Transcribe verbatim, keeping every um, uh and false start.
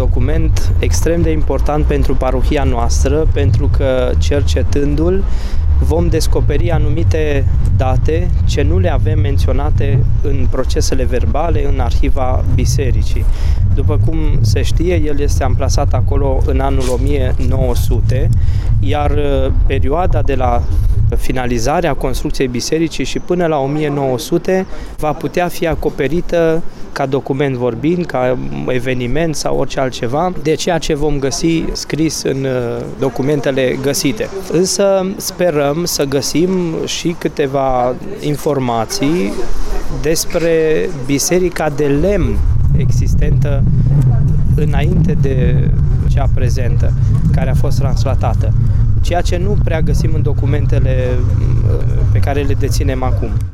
document extrem de important pentru parohia noastră, pentru că cercetându-l vom descoperi anumite date ce nu le avem menționate în procesele verbale, în arhiva bisericii. După cum se știe, el este amplasat acolo în anul o mie nouă sute, iar perioada de la finalizarea construcției bisericii și până la o mie nouă sute va putea fi acoperită ca document vorbind, ca eveniment sau orice altceva, de ceea ce vom găsi scris în documentele găsite. Însă sperăm să găsim și câteva informații despre biserica de lemn existentă înainte de cea prezentă, care a fost translatată, ceea ce nu prea găsim în documentele pe care le deținem acum.